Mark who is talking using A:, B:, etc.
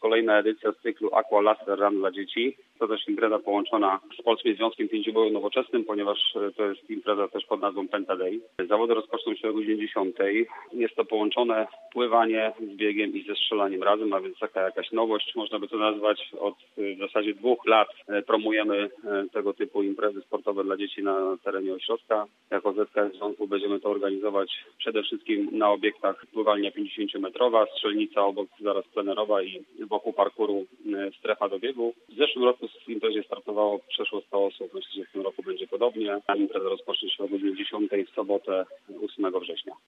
A: kolejna edycja z cyklu Aqua Laser Run dla dzieci. To też impreza połączona z Polskim Związkiem Pięcioboju Nowoczesnym, ponieważ to jest impreza też pod nazwą Penta Day. Zawody rozpoczną się o godzinie 10. Jest to połączone pływanie z biegiem i ze strzelaniem razem, a więc taka jakaś nowość, można by to nazwać. Od w zasadzie 2 lat promujemy tego typu imprezy sportowe dla dzieci na terenie ośrodka. Jako ZKS Związku będziemy to organizować przede wszystkim na obiektach pływalnia 50-metrowa, strzelnica obok zaraz plenerowa i wokół parkuru strefa do biegu. W zeszłym roku w imprezie startowało przeszło 100 osób. Myślę, że w tym roku będzie podobnie. Impreza rozpocznie się o godzinie 10 w sobotę 8 września.